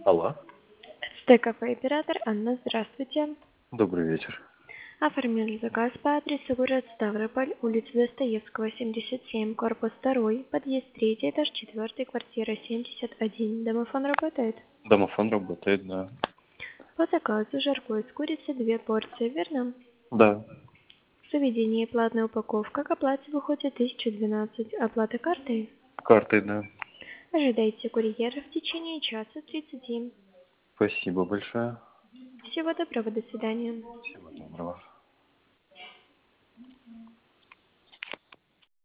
Алло, СТ-кафе «Император». Анна, здравствуйте. добрый вечер. Оформили заказ по адресу город Ставрополь, улица Достоевского, 77, корпус 2, подъезд 3, этаж 4, квартира 71. Домофон работает? Домофон работает, да. По заказу жаркое с курицей 2 порции, верно? Да, В заведении платная упаковка, к оплате выходит 1012. Оплата картой? картой, да. Ожидайте курьера в течение часа 30. Спасибо большое. Всего доброго, до свидания. Всего доброго.